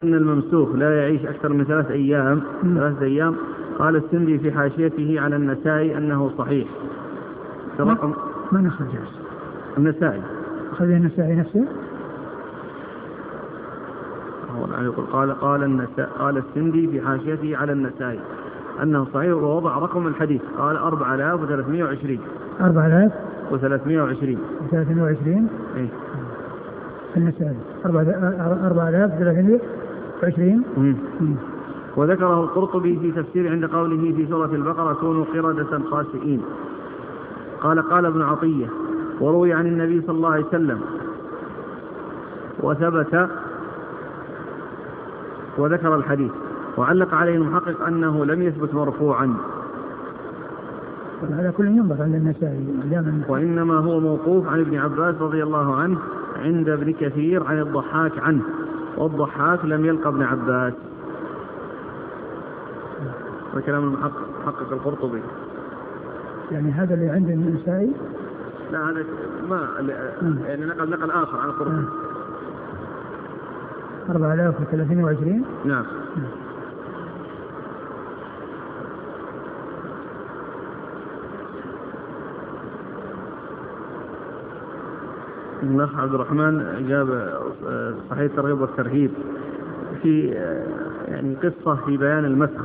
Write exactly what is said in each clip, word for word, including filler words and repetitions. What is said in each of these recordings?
أن الممسوخ لا يعيش أكثر من ثلاث أيام ثلاث أيام. قال السندي في حاشيته على النسائي أنه صحيح. ما, ما نخرج النسائي خلي النسائي نفسه. قال قال النسائي قال السندي في حاشيته على النسائي أنه صحيح ووضع رقم الحديث. قال أربعة آلاف وثلاثمائة وعشرين أربعة آلاف وثلاثمائة وعشرين وثلاثمائة وعشرين إيه النسائي أربعة آلاف وثلاثمائة وعشرين. وذكره القرطبي في تفسير عند قوله في سورة البقرة كونوا قردة خاسئين. قال قال ابن عطية وروي عن النبي صلى الله عليه وسلم وثبت وذكر الحديث وعلق عليه المحقق أنه لم يثبت مرفوعا. هذا كل ينبغي عند النسائي وإنما هو موقوف عن ابن عباس رضي الله عنه عند ابن كثير عن الضحاك عنه، والضحاك لم يلقى ابن عباس. وكلام المحقق محقق القرطبي. يعني هذا اللي عند النسائي لا هذا ما يعني نقل نقل آخر عن القرطبي. أربعة آلاف وثلاثمائة وعشرين. نعم. الأخ عبد الرحمن جاب صحيح الترغيب والترهيب في يعني قصة في بيان المسخ.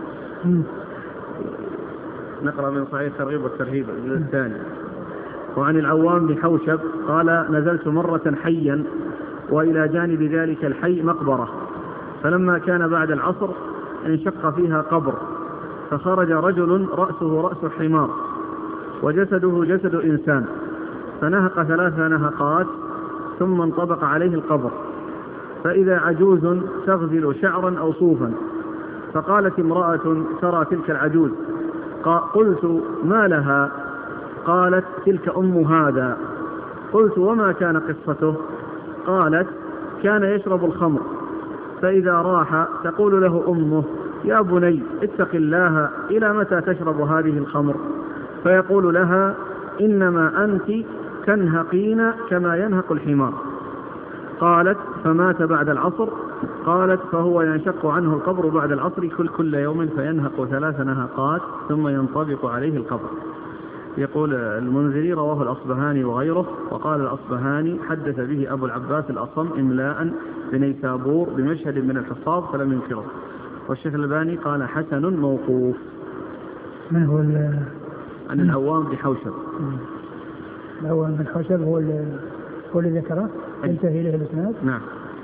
نقرأ من صحيح الترغيب والترهيب الثاني. وعن العوام بن حوشب قال نزلت مرة حيا وإلى جانب ذلك الحي مقبرة، فلما كان بعد العصر انشق فيها قبر، فخرج رجل رأسه رأس حمار وجسده جسد إنسان، فنهق ثلاث نهقات ثم انطبق عليه القبر، فإذا عجوز تغزل شعرا أو صوفا، فقالت امرأة ترى تلك العجوز، قلت ما لها؟ قالت تلك أم هذا. قلت وما كان قصته؟ قالت كان يشرب الخمر، فإذا راح تقول له أمه يا بني اتق الله إلى متى تشرب هذه الخمر؟ فيقول لها إنما أنت تنهقين كما ينهق الحمار. قالت فمات بعد العصر. قالت فهو ينشق عنه القبر بعد العصر كل, كل يوم فينهق ثلاث نهقات ثم ينطبق عليه القبر. يقول المنذري رواه الأصبهاني وغيره، وقال الأصبهاني حدث به أبو العباس الأصم إملاء بنيسابور بمشهد من الحصاب فلم ينكره. والشيخ الألباني قال حسن موقوف. من هو عن العوام بحوشب. العوام بحوشب هو هو اللي ذكره انتهي إليه الإسناد. نعم.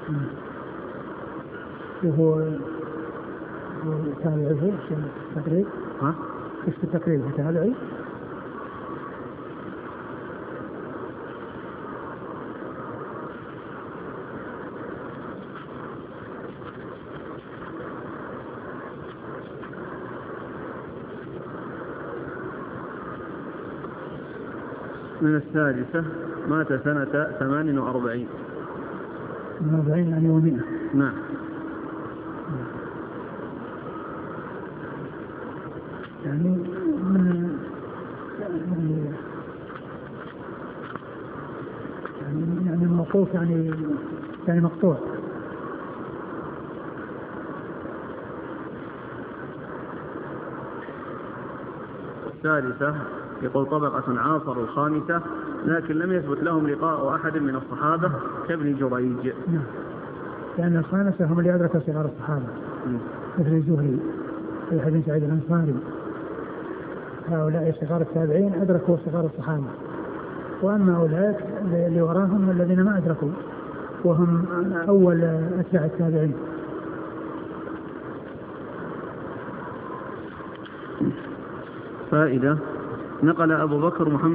وهو تابعه في التقريب. ها؟ في التقريب تابعي. من السادسة مات سنة ثمان وأربعين. من أربعين يعني ومئة. نعم. يعني من يعني يعني موقوف يعني يعني مقطوع. الثالثة يقول طبقة عاصر الخامسة لكن لم يثبت لهم لقاء أحد من الصحابة كابن جريج. نعم. لأن الخامسة هم اللي أدركوا صغار الصحابة مثل الزهري في حديث سعيد الأنصاري. هؤلاء صغار التابعين أدركوا صغار الصحابة، وأما أولئك اللي وراهم الذين ما أدركوا وهم أول أتباع التابعين. فائدة نقل أبو بكر محمد